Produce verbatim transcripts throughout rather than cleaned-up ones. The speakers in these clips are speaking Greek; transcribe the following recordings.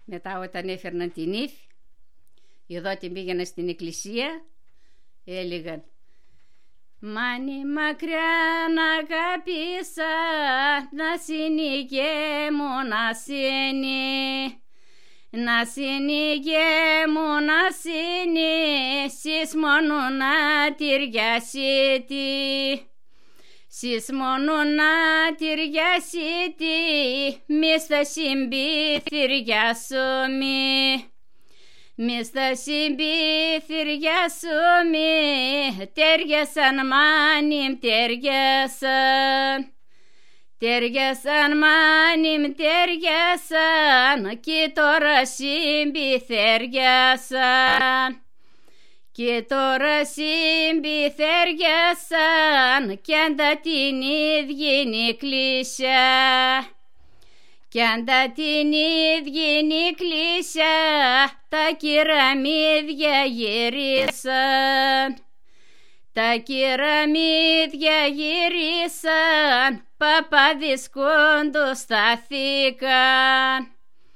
Μετά όταν έφερναν την ύφη, εδώ την πήγαιναν στην εκκλησία, έλεγαν «Μάνι μακριά να αγάπησα, να συνηγέ μου να σύνει, να συνηγέ μου να σύνει, σεις μόνο να τυριασίτη, σεις μόνο να τυριασίτη, μη στα συμπίθυρια σου μη. Μη στα συμπίθυρια σου μη, τέριασαν μάνιμ τέριασαν, τέριασαν μάνιμ τέριασαν, και τώρα συμπιθέριασαν, και τώρα συμπιθέριασαν, κι αντα την ίδια εκκλησιά. Κι αντα την ίδια εκκλησιά τα κυραμίδια γυρίσαν, τα κυραμίδια γυρίσαν, παπαδίσκοντος στάθηκαν,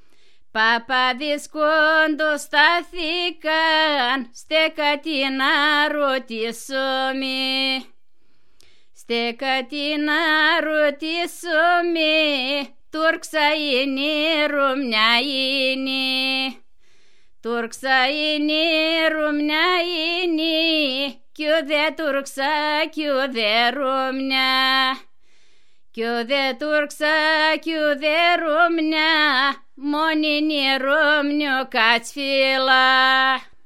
παπαδίσκοντος στάθηκαν, στέκατι να ρωτήσομε, στέκατι να ρωτήσομε, Τούρξα είναι ρουμνιά είναι, Τούρξα είναι ρουμνιά είναι, κι ο δε Τούρξα κι ο δε ρουμνιά, κι ο δε Τούρξα κι ο δε ρουμνιά, μόνη είναι ρουμνιο κατσφύλλα.